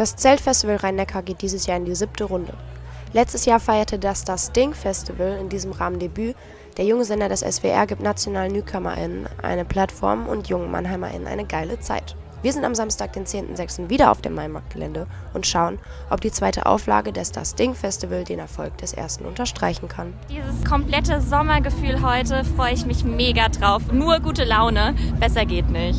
Das Zeltfestival Rhein-Neckar geht dieses Jahr in die 7. Runde. Letztes Jahr feierte das Sting Festival in diesem Rahmen Debüt. Der junge Sender des SWR gibt nationalen NewcomerInnen eine Plattform und jungen MannheimerInnen eine geile Zeit. Wir sind am Samstag, den 10.06. wieder auf dem Mainmarktgelände und schauen, ob die zweite Auflage des Sting Festival den Erfolg des ersten unterstreichen kann. Dieses komplette Sommergefühl heute freue ich mich mega drauf. Nur gute Laune, besser geht nicht.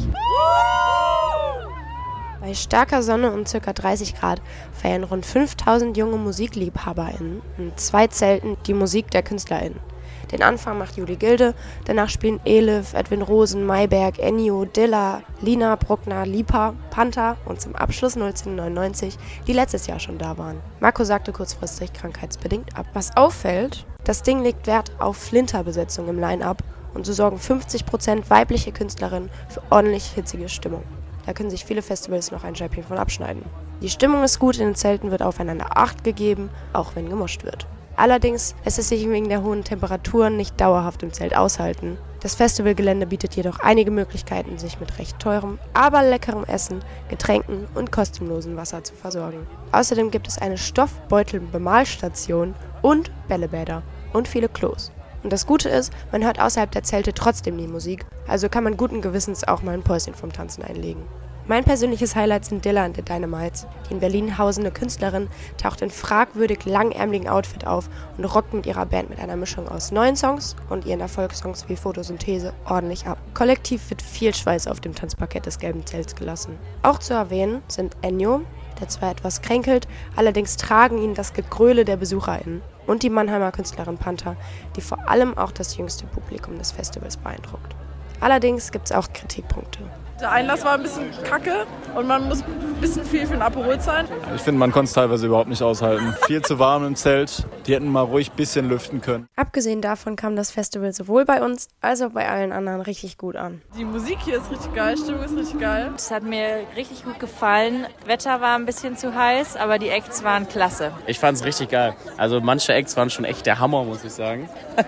Bei starker Sonne und ca. 30 Grad feiern rund 5000 junge MusikliebhaberInnen in 2 Zelten die Musik der KünstlerInnen. Den Anfang macht Juli Gilde, danach spielen Elif, Edwin Rosen, Mayberg, Ennio, Dilla, Lina, Bruckner, Lipa, Panther und zum Abschluss 1999, die letztes Jahr schon da waren. Marco sagte kurzfristig krankheitsbedingt ab. Was auffällt, das Ding legt Wert auf Flinterbesetzung im Line-Up und so sorgen 50% weibliche Künstlerinnen für ordentlich hitzige Stimmung. Da können sich viele Festivals noch ein Scheibchen von abschneiden. Die Stimmung ist gut, in den Zelten wird aufeinander Acht gegeben, auch wenn gemoscht wird. Allerdings lässt es sich wegen der hohen Temperaturen nicht dauerhaft im Zelt aushalten. Das Festivalgelände bietet jedoch einige Möglichkeiten, sich mit recht teurem, aber leckerem Essen, Getränken und kostenlosem Wasser zu versorgen. Außerdem gibt es eine Stoffbeutel-Bemalstation und Bällebäder und viele Klos. Und das Gute ist, man hört außerhalb der Zelte trotzdem die Musik, also kann man guten Gewissens auch mal ein Päuschen vom Tanzen einlegen. Mein persönliches Highlight sind Dilla und the Dynamites. Die in Berlin hausende Künstlerin taucht in fragwürdig langärmeligen Outfit auf und rockt mit ihrer Band mit einer Mischung aus neuen Songs und ihren Erfolgssongs wie Photosynthese ordentlich ab. Kollektiv wird viel Schweiß auf dem Tanzparkett des gelben Zelts gelassen. Auch zu erwähnen sind Ennio, der zwar etwas kränkelt, allerdings tragen ihn das Gegröle der BesucherInnen, und die Mannheimer Künstlerin Panther, die vor allem auch das jüngste Publikum des Festivals beeindruckt. Allerdings gibt es auch Kritikpunkte. Der Einlass war ein bisschen kacke und man muss ein bisschen viel für ein Aperol zahlen. Ich finde, man konnte es teilweise überhaupt nicht aushalten. Viel zu warm im Zelt. Die hätten mal ruhig ein bisschen lüften können. Abgesehen davon kam das Festival sowohl bei uns als auch bei allen anderen richtig gut an. Die Musik hier ist richtig geil, Stimmung ist richtig geil. Es hat mir richtig gut gefallen. Wetter war ein bisschen zu heiß, aber die Acts waren klasse. Ich fand es richtig geil. Also manche Acts waren schon echt der Hammer, muss ich sagen.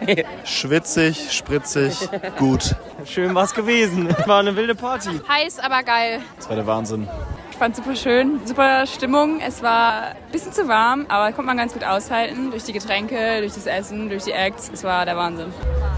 Schwitzig, spritzig, gut. Schön war's gewesen. War eine wilde Party. Heiß, aber geil. Das war der Wahnsinn. Ich fand es super schön, super Stimmung. Es war ein bisschen zu warm, aber konnte man ganz gut aushalten. Durch die Getränke, durch das Essen, durch die Acts. Es war der Wahnsinn.